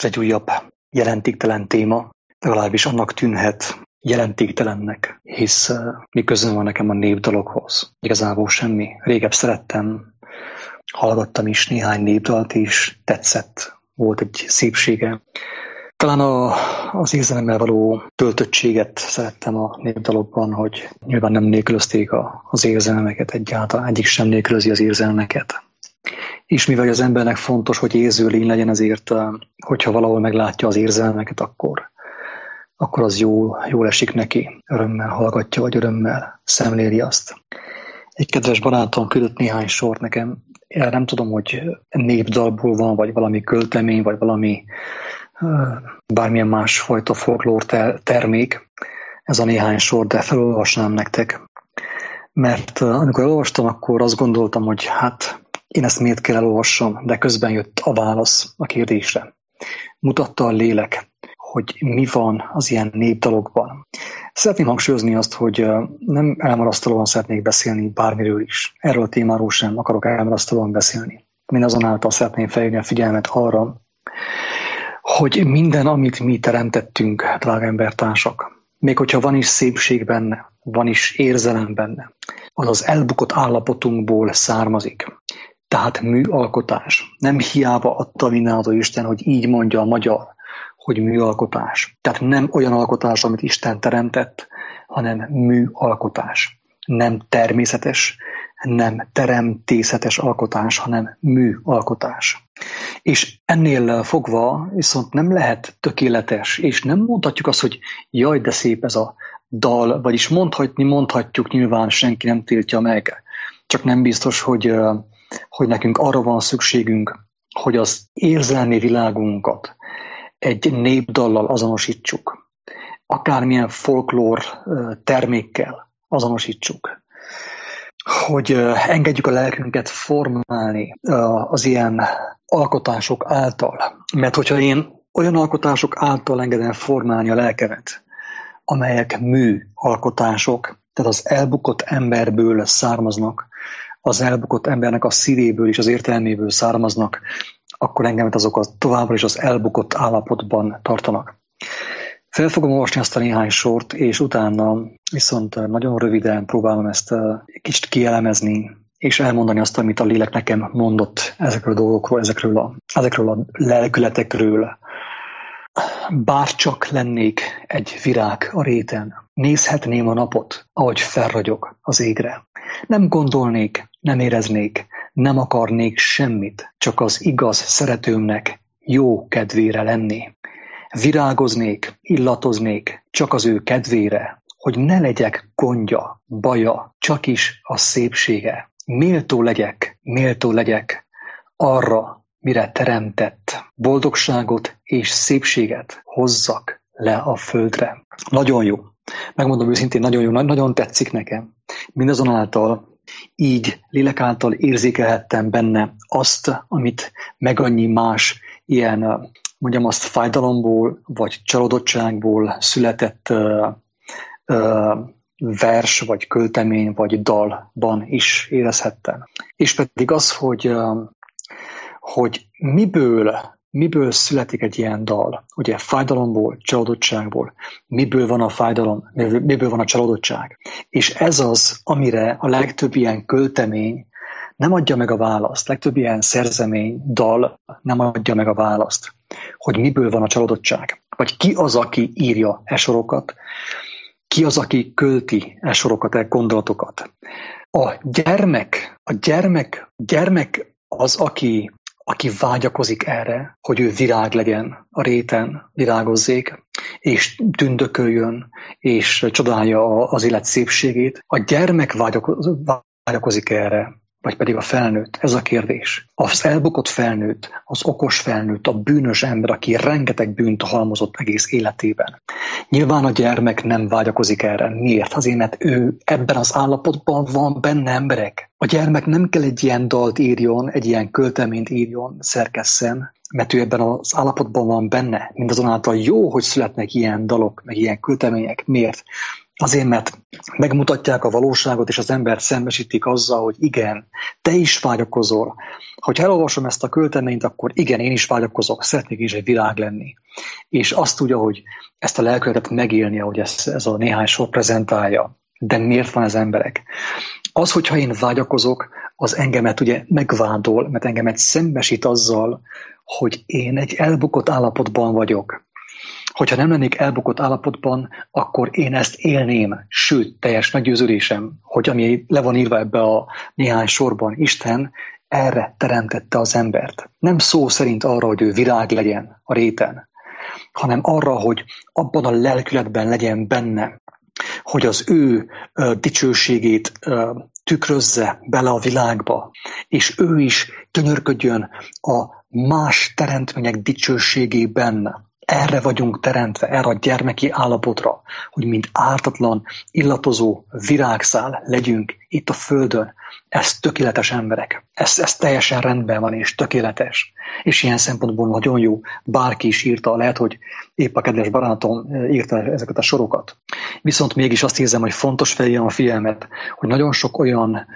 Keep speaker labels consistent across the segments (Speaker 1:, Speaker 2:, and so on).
Speaker 1: Először egy újabb jelentéktelen téma, legalábbis annak tűnhet jelentéktelennek, hisz mi közön van nekem a népdalokhoz. Igazából semmi. Régebb szerettem, hallgattam is néhány népdalt, és tetszett. Volt egy szépsége. Talán az érzelemmel való töltöttséget szerettem a népdalokban, hogy nyilván nem nélkülözték az érzelmeket egyáltalán, egyik sem nélkülözi az érzelmeket. És mivel az embernek fontos, hogy érző lény legyen, ezért, hogyha valahol meglátja az érzelmeket, akkor az jól esik neki. Örömmel hallgatja, vagy örömmel szemléli azt. Egy kedves barátom küldött néhány sort nekem. Én nem tudom, hogy népdalból van, vagy valami költemény, vagy valami bármilyen másfajta folklór termék. Ez a néhány sor, de felolvasnám nektek. Mert amikor olvastam, akkor azt gondoltam, hogy hát én ezt miért kell elolvassam, de közben jött a válasz a kérdésre. Mutatta a lélek, hogy mi van az ilyen népdalokban. Szeretném hangsúlyozni azt, hogy nem elmarasztalóan szeretnék beszélni bármiről is. Erről a témáról sem akarok elmarasztalóan beszélni. Mindazonáltal szeretném felhívni a figyelmet arra, hogy minden, amit mi teremtettünk, drága embertársak, még hogyha van is szépség benne, van is érzelem benne, az az elbukott állapotunkból származik. Tehát műalkotás. Nem hiába adta mindenható Isten, hogy így mondja a magyar, hogy műalkotás. Tehát nem olyan alkotás, amit Isten teremtett, hanem műalkotás. Nem természetes, nem teremtészetes alkotás, hanem műalkotás. És ennél fogva viszont nem lehet tökéletes, és nem mondhatjuk azt, hogy jaj, de szép ez a dal, vagyis mondhatjuk, nyilván senki nem tiltja meg. Csak nem biztos, hogy nekünk arra van szükségünk, hogy az érzelmi világunkat egy népdallal azonosítsuk. Akármilyen folklór termékkel azonosítsuk. Hogy engedjük a lelkünket formálni az ilyen alkotások által. Mert hogyha én olyan alkotások által engedem formálni a lelkemet, amelyek műalkotások, tehát az elbukott emberből származnak, az elbukott embernek a szívéből és az értelméből származnak, akkor engemet azokat továbbra is az elbukott állapotban tartanak. Fel fogom olvasni azt a néhány sort, és utána viszont nagyon röviden próbálom ezt kicsit kielemezni, és elmondani azt, amit a lélek nekem mondott ezekről a dolgokról, ezekről a lelkületekről. Bárcsak lennék egy virág a réten, nézhetném a napot, ahogy felragyog az égre. Nem gondolnék, nem éreznék, nem akarnék semmit, csak az igaz szeretőmnek jó kedvére lenni. Virágoznék, illatoznék, csak az ő kedvére, hogy ne legyek gondja, baja, csak is a szépsége. Méltó legyek arra, mire teremtett. Boldogságot és szépséget hozzak le a földre. Nagyon jó. Megmondom őszintén, nagyon jó, nagyon tetszik nekem. Mindazonáltal így lélek által érzékelhettem benne azt, amit meg annyi más ilyen, mondjam azt, fájdalomból vagy csalódottságból született vers, vagy költemény, vagy dalban is érezhettem. És pedig az, hogy miből születik egy ilyen dal? Ugye fájdalomból, csalódottságból. Miből van a fájdalom, miből van a csalódottság? És ez az, amire a legtöbb ilyen költemény nem adja meg a választ. Legtöbb ilyen szerzemény, dal nem adja meg a választ, hogy miből van a csalódottság. Vagy ki az, aki írja e sorokat, ki az, aki költi e sorokat, e gondolatokat. A gyermek az, aki vágyakozik erre, hogy ő virág legyen a réten, virágozzék, és tündököljön, és csodálja az élet szépségét. A gyermek vágyakozik erre, vagy pedig a felnőtt? Ez a kérdés. Az elbukott felnőtt, az okos felnőtt, a bűnös ember, aki rengeteg bűnt halmozott egész életében. Nyilván a gyermek nem vágyakozik erre. Miért? Azért, mert ő ebben az állapotban van benne, emberek. A gyermek nem kell egy ilyen dalt írjon, egy ilyen költeményt írjon, szerkesszen, mert ő ebben az állapotban van benne. Mindazonáltal jó, hogy születnek ilyen dalok, meg ilyen költemények. Miért? Azért, mert megmutatják a valóságot, és az embert szembesítik azzal, hogy igen, te is vágyakozol. Ha elolvasom ezt a költeményt, akkor igen, én is vágyakozok, szeretnék is egy virág lenni. És azt tudja, hogy ezt a lelkületet megélni, ahogy ez a néhány sor prezentálja. De miért van ez emberek? Az, hogyha én vágyakozok, az engemet ugye megvádol, mert engemet szembesít azzal, hogy én egy elbukott állapotban vagyok. Hogyha nem lennék elbukott állapotban, akkor én ezt élném. Sőt, teljes meggyőződésem, hogy ami le van írva ebbe a néhány sorban, Isten erre teremtette az embert. Nem szó szerint arra, hogy ő virág legyen a réten, hanem arra, hogy abban a lelkületben legyen benne, hogy az ő dicsőségét tükrözze bele a világba, és ő is gyönyörködjön a más teremtmények dicsőségében. Erre vagyunk teremtve, erre a gyermeki állapotra, hogy mint ártatlan, illatozó virágszál legyünk itt a Földön. Ez tökéletes emberek. Ez teljesen rendben van és tökéletes. És ilyen szempontból nagyon jó. Bárki is írta, lehet, hogy épp a kedves barátom írta ezeket a sorokat. Viszont mégis azt érzem, hogy fontos felhívjam a figyelmet, hogy nagyon sok olyan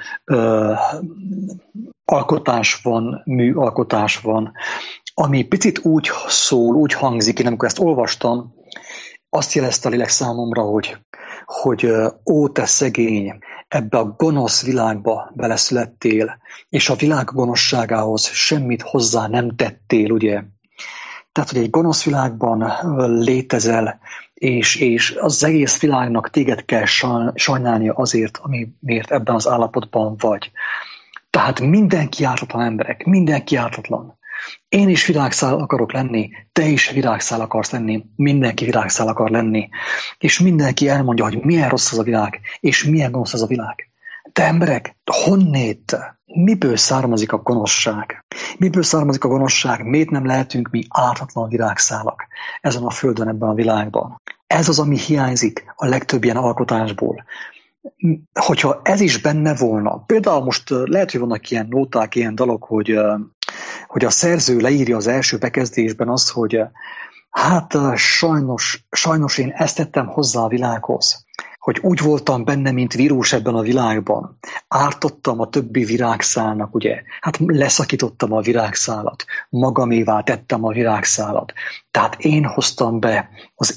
Speaker 1: alkotás van, műalkotás van, ami picit úgy szól, úgy hangzik, én amikor ezt olvastam, azt jelezte a lélek számomra, hogy ó, te szegény, ebbe a gonosz világba beleszülettél, és a világ gonoszságához semmit hozzá nem tettél, ugye? Tehát, hogy egy gonosz világban létezel, és az egész világnak téged kell sajnálnia azért, amiért ebben az állapotban vagy. Tehát mindenki ártatlan emberek, mindenki ártatlan. Én is virágszál akarok lenni, te is virágszál akarsz lenni, mindenki virágszál akar lenni, és mindenki elmondja, hogy milyen rossz az a világ, és milyen gonosz az a világ. De emberek, honnét? Miből származik a gonoszság? Miből származik a gonoszság? Miért nem lehetünk mi ártatlan virágszálak ezen a Földön, ebben a világban? Ez az, ami hiányzik a legtöbb ilyen alkotásból. Hogyha ez is benne volna, például most lehet, hogy vannak ilyen nóták, ilyen dalok, hogy a szerző leírja az első bekezdésben azt, hogy hát sajnos én ezt tettem hozzá a világhoz, hogy úgy voltam benne, mint vírus ebben a világban. Ártottam a többi virágszálnak, ugye? Hát leszakítottam a virágszálat, magamévá tettem a virágszálat. Tehát én hoztam be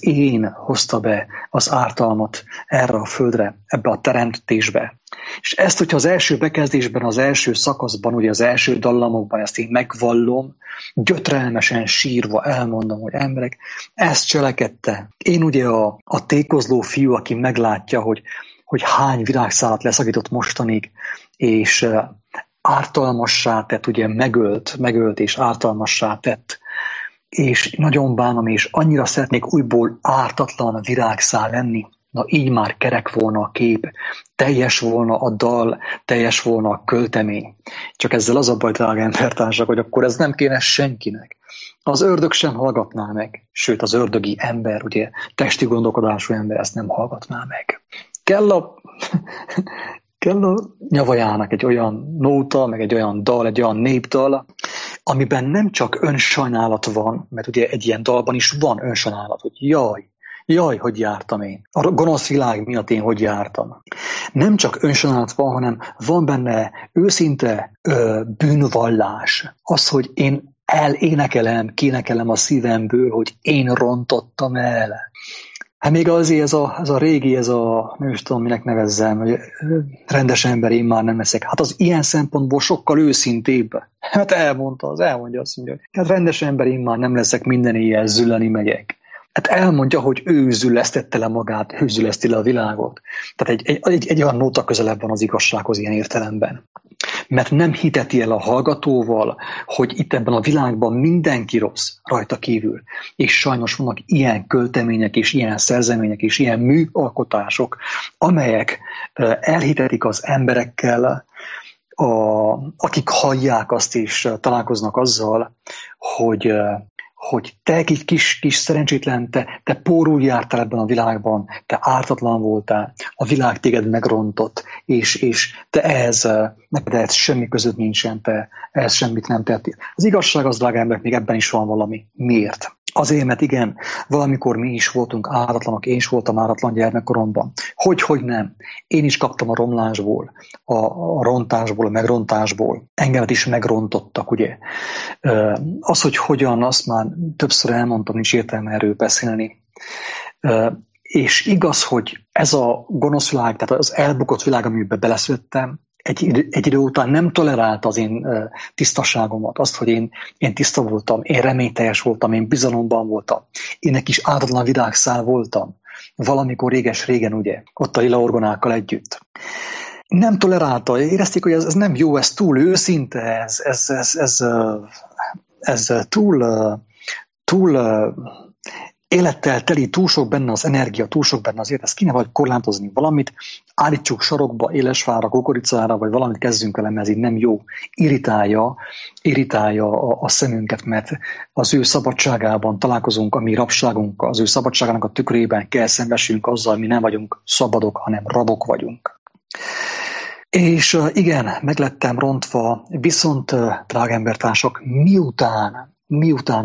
Speaker 1: az ártalmat erre a földre, ebbe a teremtésbe. És ezt, hogyha az első bekezdésben, az első szakaszban, ugye az első dallamokban ezt én megvallom, gyötrelmesen sírva elmondom, hogy emberek, ezt cselekedte. Én ugye a tékozló fiú, aki meglátja, hogy hány virágszálat leszakított mostanig, és ártalmassá tett, ugye megölt és ártalmassá tett. És nagyon bánom, és annyira szeretnék újból ártatlan virágszál lenni. Na így már kerek volna a kép, teljes volna a dal, teljes volna a költemény. Csak ezzel az a baj, drága embertársak, hogy akkor ez nem kéne senkinek. Az ördög sem hallgatná meg, sőt az ördögi ember, ugye testi gondolkodású ember ezt nem hallgatná meg. Kell a nyavajának egy olyan nóta, meg egy olyan dal, egy olyan népdal, amiben nem csak önsajnálat van, mert ugye egy ilyen dalban is van önsajnálat, hogy jaj, hogy jártam én. A gonosz világ miatt én hogy jártam. Nem csak önsajnálat van, hanem van benne őszinte bűnvallás. Az, hogy én kénekelem a szívemből, hogy én rontottam el. Hát még azért ez a régi, nem is tudom, minek nevezzem, hogy rendes ember én már nem leszek. Hát az ilyen szempontból sokkal őszintébb. Hát elmondja azt mondja, hogy hát rendes ember én már nem leszek, minden éjjel zülleni megyek. Hát elmondja, hogy ő züllesztette le magát, ő zülleszti le a világot. Tehát egy olyan nóta közelebb van az igazsághoz ilyen értelemben. Mert nem hiteti el a hallgatóval, hogy itt ebben a világban mindenki rossz rajta kívül. És sajnos vannak ilyen költemények, és ilyen szerzemények, és ilyen műalkotások, amelyek elhitetik az emberekkel, akik hallják azt, és találkoznak azzal, hogy te egy kis szerencsétlen, te pórul jártál ebben a világban, te ártatlan voltál, a világ téged megrontott, és te neked semmi között nincsen, te ehhez semmit nem tettél. Az igazság az, drága emberek, még ebben is van valami. Miért? Azért, mert igen, valamikor mi is voltunk áratlanok, én is voltam áratlan gyermekkoromban. Hogy nem. Én is kaptam a romlásból, a rontásból, a megrontásból. Engemet is megrontottak, ugye. Az, hogy hogyan, azt már többször elmondtam, nincs értelme erről beszélni. És igaz, hogy ez a gonosz világ, tehát az elbukott világ, amiben beleszülettem, egy idő után nem tolerálta az én tisztaságomat, azt, hogy én tiszta voltam, én reményteljes voltam, én bizalomban voltam. Én egy kis ártatlan virágszál voltam. Valamikor réges-régen, ugye, ott a lila orgonákkal együtt. Nem tolerálta, érezték, hogy ez nem jó, ez túl őszinte, ez túl élettel teli, túl sok benne az energia, túl sok benne az élet, ezt kéne vagy korlátozni valamit, állítsuk sarokba, élesfára, kukoricára, vagy valamit kezdjünk vele, mert ez így nem jó. Irritálja a szemünket, mert az ő szabadságában találkozunk, a mi rabságunkkal, az ő szabadságának a tükrében kell szembesülnünk azzal, mi nem vagyunk szabadok, hanem rabok vagyunk. És igen, meglettem rontva, viszont, drága embertársak, miután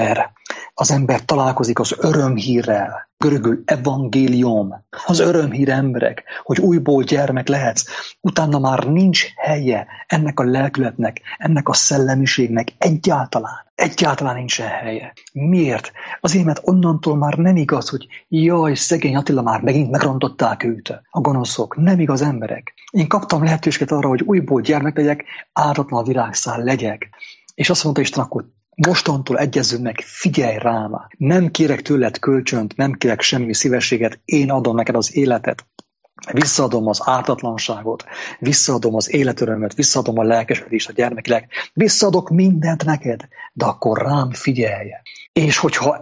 Speaker 1: az ember találkozik az örömhírrel, görögül evangélium, az örömhír emberek, hogy újból gyermek lehetsz, utána már nincs helye ennek a lelkületnek, ennek a szellemiségnek egyáltalán nincsen helye. Miért? Azért, mert onnantól már nem igaz, hogy jaj, szegény Attila, már megint megrontották őt, a gonoszok, nem igaz emberek. Én kaptam lehetőséget arra, hogy újból gyermek legyek, ártatlan virágszál legyek. És azt mondta Isten, akkor mostantól egyezzünk meg, figyelj rám! Nem kérek tőled kölcsönt, nem kérek semmi szívességet, én adom neked az életet. Visszaadom az ártatlanságot, visszaadom az életörömöt, visszaadom a lelkesedést, a gyermekileg, visszaadok mindent neked, de akkor rám figyelj. És hogyha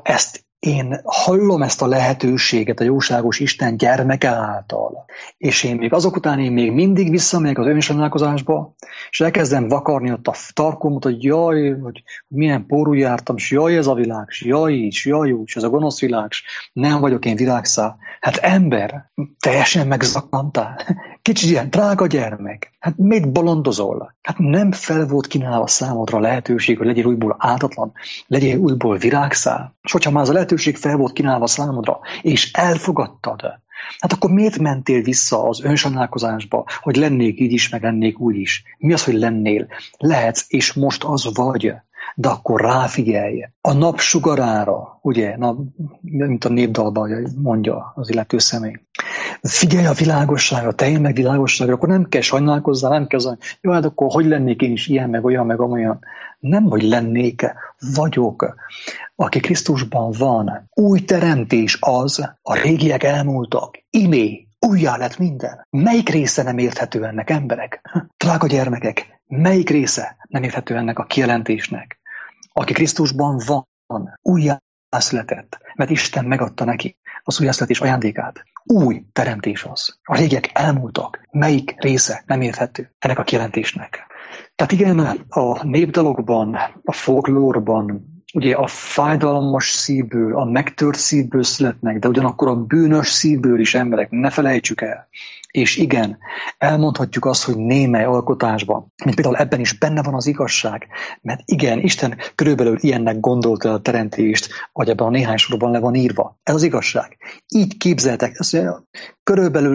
Speaker 1: én hallom ezt a lehetőséget a jóságos Isten gyermeke által, és én még mindig visszamegyek az önsajnálkozásba, és elkezdem vakarni ott a tarkómat, hogy jaj, hogy milyen pórul jártam, és jaj ez a világ, és jaj úgy, ez a gonosz világ, és nem vagyok én virágszál. Hát ember, teljesen megzakkantál. Kicsit ilyen drága gyermek. Hát miért bolondozol? Hát nem fel volt kínálva számodra a lehetőség, hogy legyél újból áltatlan, legyél újból virágszál. És hogyha már az a lehetőség fel volt kínálva számodra, és elfogadtad, hát akkor miért mentél vissza az önsajnálkozásba, hogy lennék így is, meg lennék úgy is? Mi az, hogy lennél? Lehetsz, és most az vagy, de akkor ráfigyelj. A nap sugarára, ugye, mint a népdalban mondja az illető személy. Figyelj a világosságra, te én meg világosságra, akkor nem kell sajnálkozzál, nem kell az, jó, hát akkor hogy lennék én is ilyen, meg olyan, meg amolyan. Nem, hogy lennék, vagyok. Aki Krisztusban van, új teremtés az, a régiek elmúltak, imé, újjá lett minden. Melyik része nem érthető ennek, emberek? Drága gyermekek, melyik része nem érthető ennek a kijelentésnek? Aki Krisztusban van, újjá született, mert Isten megadta neki az újjászületés ajándékát. Új teremtés az. A régiek elmúltak. Melyik része nem érthető ennek a kijelentésnek? Tehát igen, a népdalokban, a folklórban, ugye a fájdalmas szívből, a megtört szívből születnek, de ugyanakkor a bűnös szívből is emberek, ne felejtsük el. És igen, elmondhatjuk azt, hogy némely alkotásban, mint például ebben is benne van az igazság, mert igen, Isten körülbelül ilyennek gondolta a teremtést, vagy ebben a néhány sorban le van írva. Ez az igazság. Így képzeltek, körülbelül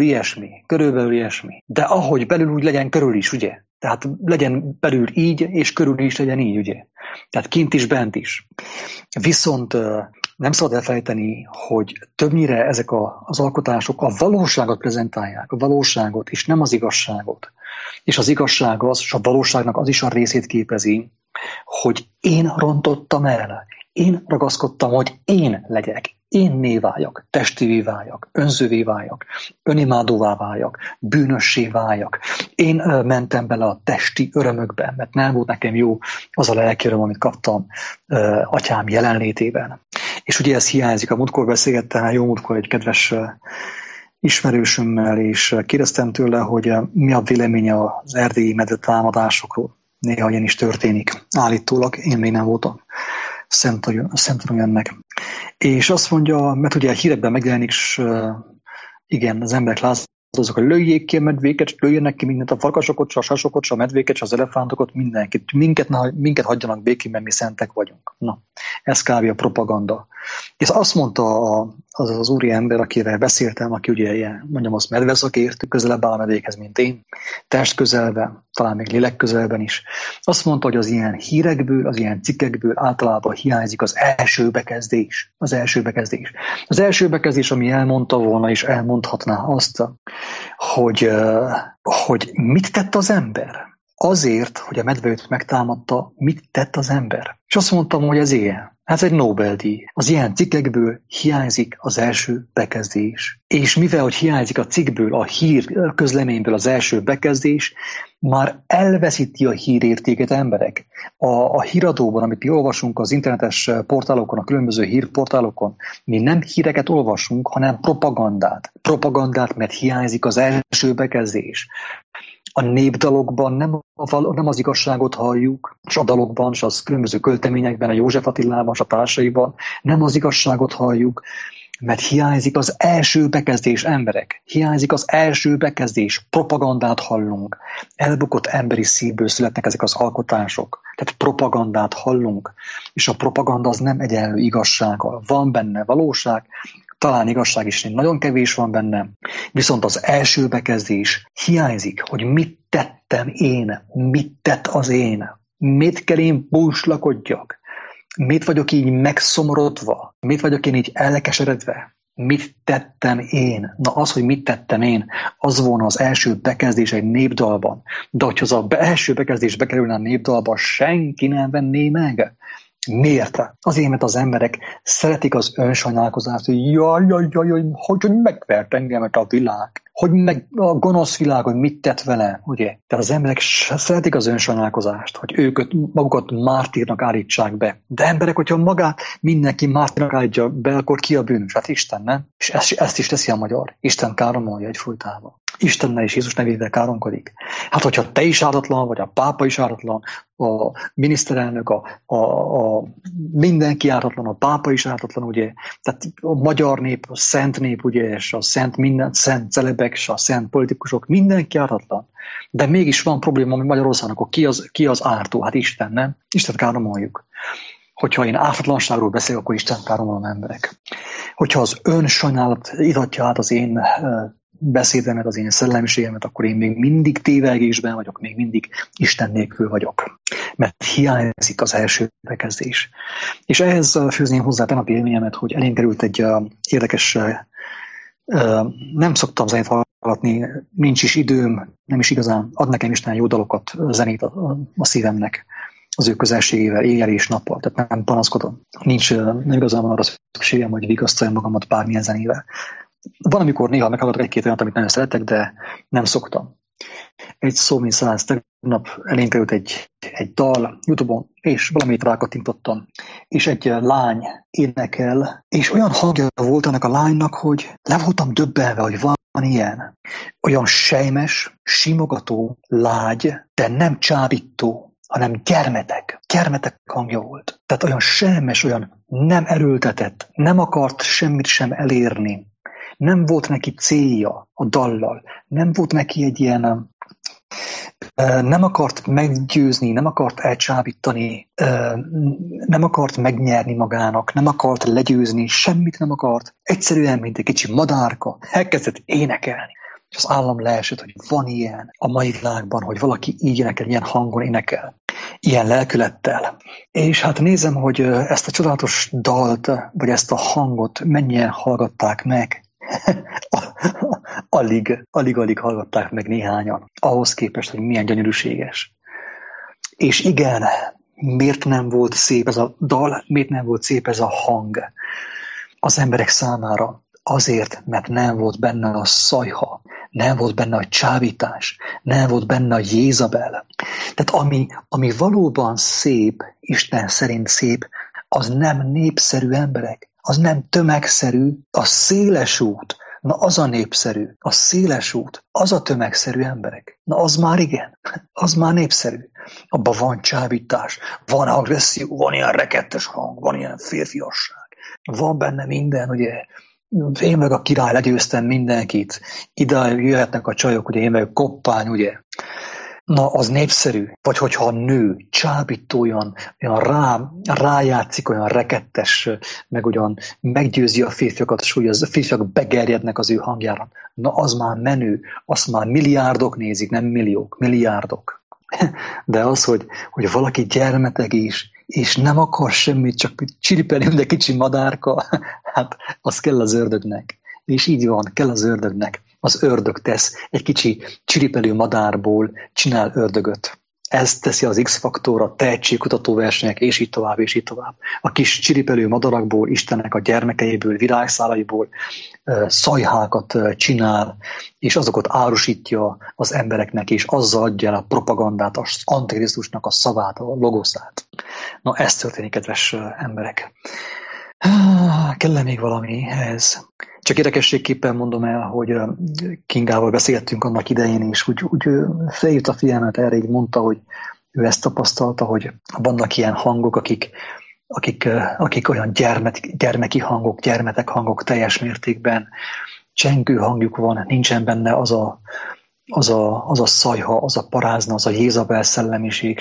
Speaker 1: ilyesmi. De ahogy belül, úgy legyen körül is, ugye? Tehát legyen belül így, és körül is legyen így, ugye? Tehát kint is, bent is. Viszont nem szabad elfelejteni, hogy többnyire ezek az alkotások a valóságot prezentálják, a valóságot, és nem az igazságot. És az igazság az, és a valóságnak az is a részét képezi, hogy én rontottam el, én ragaszkodtam, hogy én legyek, énné váljak, testivé váljak, önzővé váljak, önimádóvá váljak, bűnössé váljak. Én mentem bele a testi örömökbe, mert nem volt nekem jó az a lelki öröm, amit kaptam atyám jelenlétében. És ugye ez hiányzik. A múltkor beszélgettem, jó múltkor egy kedves ismerősömmel, és kérdeztem tőle, hogy mi a véleménye az erdélyi medvetámadásokról. Néha ilyen is történik. Állítólag, én még nem voltam szemtanúja ennek. És azt mondja, mert ugye a hírekben megjelenik, és igen, az emberek azok, hogy lőjék ki a medvéket, lőjenek ki mindent, a farkasokat, a sasokat, a medvéket, az elefántokat, mindenkit. Minket hagyjanak békén, mert mi szentek vagyunk. Na, ez kb. A propaganda. És azt mondta az úri ember, akivel beszéltem, aki ugye ilyen, mondjam azt, medveszakértő, közelebb áll a medvékhez, mint én, test közelben, talán még lélek közelben is. Azt mondta, hogy az ilyen hírekből, az ilyen cikkekből általában hiányzik az első bekezdés. Az első bekezdés. Az első bekezdés, ami elmondta volna, és elmondhatná azt, hogy mit tett az ember? Azért, hogy a medve őt megtámadta, mit tett az ember? És azt mondtam, hogy ez ilyen. Ez egy Nobel-díj. Az ilyen cikkekből hiányzik az első bekezdés. És mivel, hogy hiányzik a cikkből, a hír közleményből az első bekezdés, már elveszíti a hírértéket emberek. A híradóban, amit mi olvasunk az internetes portálokon, a különböző hírportálokon, mi nem híreket olvasunk, hanem propagandát. Propagandát, mert hiányzik az első bekezdés. A népdalokban nem az igazságot halljuk, és a dalokban, és az különböző költeményekben, a József Attilában, és a társaiban nem az igazságot halljuk, mert hiányzik az első bekezdés, emberek. Hiányzik az első bekezdés, propagandát hallunk. Elbukott emberi szívből születnek ezek az alkotások. Tehát propagandát hallunk, és a propaganda az nem egyenlő igazsággal. Van benne valóság, talán igazság is nagyon kevés van benne, viszont az első bekezdés hiányzik, hogy mit tettem én, mit tett az én, mit kell én búslakodjak, mit vagyok így megszomorodva, mit vagyok én így elkeseredve, mit tettem én. Na az, hogy mit tettem én, az volna az első bekezdés egy népdalban, de hogyha az első bekezdés bekerülne a népdalba, senki nem venné meg. Miért? Azért, mert az emberek szeretik az önsajnálkozást, hogy jaj, hogy megvert engemet a világ, hogy meg a gonosz világ, hogy mit tett vele, ugye? Tehát az emberek szeretik az önsajnálkozást, hogy ők magukat mártírnak állítsák be. De emberek, hogyha mindenki mártírnak állítja be, akkor ki a bűnös? Hát Isten, nem? És ezt is teszi a magyar. Isten káromolja egyfolytában. Istennel és Jézus nevével káromkodik. Hát, hogyha te is ártatlan, vagy a pápa is ártatlan, a miniszterelnök, a mindenki ártatlan, a pápa is ártatlan, ugye? Tehát a magyar nép, a szent nép, ugye, és a szent celebek, és a szent politikusok, mindenki ártatlan. De mégis van probléma, hogy Magyarországon, akkor ki az ártó? Hát Isten, nem? Istent káromoljuk. Hogyha én ártatlanságról beszélek, akkor Isten káromolom emberek. Hogyha az önsajnálat idatja át az én beszédemet, az én szellemiségemet, akkor én még mindig tévegésben vagyok, még mindig Isten nélkül vagyok. Mert hiányzik az első bekezdés. És ehhez fűzném hozzá a élményemet, hogy elém került egy érdekes, nem szoktam zenét hallgatni, nincs is időm, nem is igazán ad nekem Isten jó dalokat, zenét a szívemnek az ő közelségével, éjjel és nappal, tehát nem panaszkodom. Nem igazán van arra szükségem, hogy vigasztaljam magamat bármilyen zenével. Van, amikor néha meghallgatok egy-két olyat, amit nagyon szeretek, de nem szoktam. Egy szó, mint száz, tegnap elém került egy dal YouTube-on, és valamit rákattintottam, és egy lány énekel, és olyan hangja volt annak a lánynak, hogy le voltam döbbenve, hogy van ilyen. Olyan sejmes, simogató, lágy, de nem csábító, hanem gyermetek hangja volt. Tehát olyan sejmes, olyan nem erőltetett, nem akart semmit sem elérni. Nem volt neki célja a dallal, nem volt neki egy ilyen, nem akart meggyőzni, nem akart elcsábítani, nem akart megnyerni magának, nem akart legyőzni, semmit nem akart. Egyszerűen, mint egy kicsi madárka, elkezdett énekelni. És az állam leesett, hogy van ilyen a mai világban, hogy valaki így énekel, ilyen hangon énekel, ilyen lelkülettel. És hát nézem, hogy ezt a csodálatos dalt, vagy ezt a hangot mennyien hallgatták meg. Alig hallgatták meg néhányan, ahhoz képest, hogy milyen gyönyörűséges. És igen, miért nem volt szép ez a dal, miért nem volt szép ez a hang az emberek számára? Azért, mert nem volt benne a szajha, nem volt benne a csábítás, nem volt benne a Jézabel. Tehát ami valóban szép, Isten szerint szép, az nem népszerű emberek. Az nem tömegszerű, a széles út, na az a népszerű, a széles út, az a tömegszerű emberek. Na az már igen, az már népszerű. Abban van csábítás, van agresszió, van ilyen rekettes hang, van ilyen férfiasság. Van benne minden, ugye, én meg a király, legyőztem mindenkit, ide jöhetnek a csajok, ugye én meg koppány, ugye. Na, az népszerű. Vagy hogyha a nő csábító, olyan rájátszik, olyan rekettes, meg ugyan meggyőzi a férfiakat, és úgy a férfiak begerjednek az ő hangjára. Na, az már menő, azt már milliárdok nézik, nem milliók, milliárdok. De az, hogy valaki gyermeteg is, és nem akar semmit, csak csiripelni, de kicsi madárka, hát az kell az ördögnek. És így van, kell az ördögnek. Az ördög tesz, egy kicsi csiripelő madárból csinál ördögöt. Ez teszi az X-faktor, a tehetségkutató versenyek, és így tovább, és így tovább. A kis csiripelő madarakból, Istennek a gyermekeiből, virágszálaiból szajhákat csinál, és azokat árusítja az embereknek, és azzal adja el a propagandát, az Antikrisztusnak a szavát, a logoszát. Na, ez történik, kedves emberek. Kell még valami ehhez? Csak érdekességképpen mondom el, hogy Kingával beszélgettünk annak idején, és úgy felhívta a figyelmet erre, így mondta, hogy ő ezt tapasztalta, hogy vannak ilyen hangok, akik olyan gyermeki hangok, gyermetek hangok teljes mértékben, csengő hangjuk van, nincsen benne az a szajha, az a parázna, az a Jézabel szellemiség.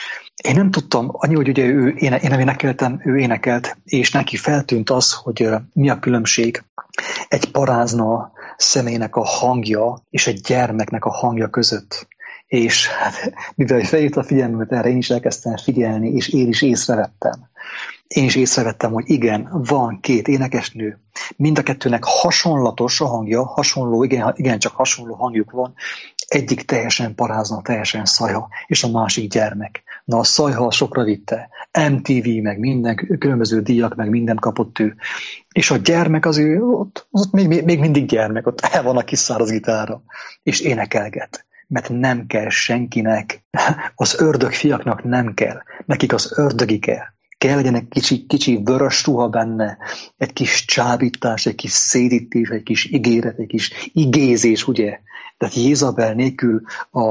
Speaker 1: Én nem tudtam, annyi, hogy ugye én nem énekeltem, ő énekelt, és neki feltűnt az, hogy mi a különbség egy parázna személynek a hangja és egy gyermeknek a hangja között. És hát, mivel felhívta a figyelmemet erre, én is elkezdtem figyelni, és én is észrevettem. Én is észrevettem, hogy igen, van két énekesnő, mind a kettőnek hasonlatos a hangja, hasonló, igen, csak hasonló hangjuk van, egyik teljesen parázna, teljesen szajha, és a másik gyermek. Na, a szajha sokra vitte, MTV, meg minden, különböző díjak, meg minden kapott ő. És a gyermek az ő, ott még mindig gyermek, ott el van a kis száraz gitára, és énekelget. Mert nem kell senkinek, az ördög fiaknak nem kell, nekik az ördögi kell. Kell legyen egy kicsi vörös ruha benne, egy kis csábítás, egy kis szédítés, egy kis ígéret, egy kis igézés, ugye? Tehát Jézabel nélkül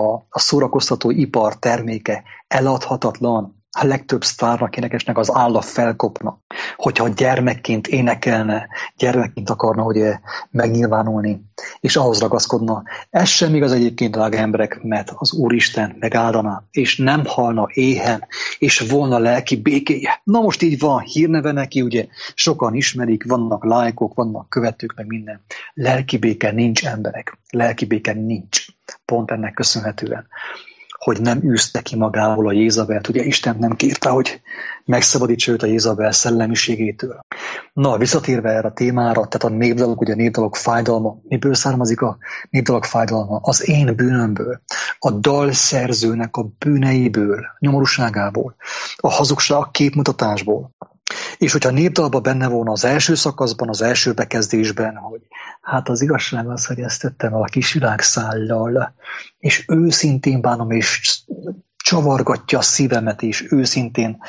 Speaker 1: a szórakoztató ipar terméke eladhatatlan. A legtöbb sztárnak, énekesnek az álla felkopna, hogyha gyermekként énekelne, gyermekként akarna ugye megnyilvánulni, és ahhoz ragaszkodna. Ez sem igaz egyébként, drága emberek, mert az Úristen megáldaná, és nem halna éhen, és volna lelki békéje. Na most így van, hírneve neki, ugye sokan ismerik, vannak lájkok, vannak követők, meg minden. Lelki béke nincs, emberek. Lelki béke nincs. Pont ennek köszönhetően, hogy nem űzte ki magából a Jézabelt. Ugye Isten nem kérte, hogy megszabadítsa őt a Jézabel szellemiségétől. Na, visszatérve erre a témára, tehát a népdalok, ugye a népdalok fájdalma. Miből származik a népdalok fájdalma? Az én bűnömből, a dalszerzőnek a bűneiből, nyomorúságából, a hazugság, a képmutatásból. És hogyha a népdalban benne volna az első szakaszban, az első bekezdésben, hogy hát az igazság az, hogy ezt tettem el a kis virágszállal, és őszintén bánom, és csavargatja a szívemet, és őszintén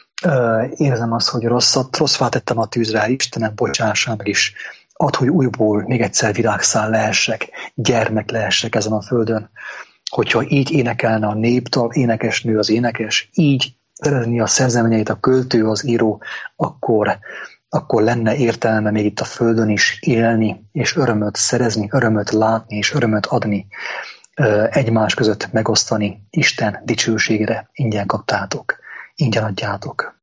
Speaker 1: érzem azt, hogy rosszvá tettem a tűzre, Istenem, bocsássál meg is, add, hogy újból még egyszer virágszál lehessek, gyermek lehessek ezen a földön. Hogyha így énekelne a népdal, énekesnő az énekes, így szerezni a szerzeményeit a költő, az író, akkor lenne értelme még itt a földön is élni, és örömöt szerezni, örömöt látni, és örömöt adni, egymás között megosztani. Isten dicsőségére ingyen kaptátok, ingyen adjátok.